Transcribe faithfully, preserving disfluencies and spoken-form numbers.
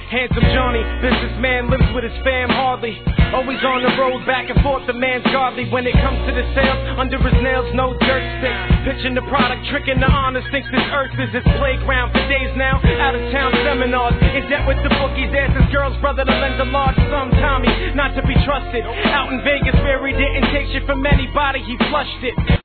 Handsome Johnny, businessman, lives with his fam hardly. Always on the road, back and forth, the man's godly. When it comes to the sales, under his nails, no dirt stick. Pitching the product, tricking the honest, thinks this earth is his playground. For days now, out of town seminars, in debt with the bookies, asked his girl's brother to lend a large sum. Tommy, not to be trusted, out in Vegas where he didn't take shit from anybody, he flushed it.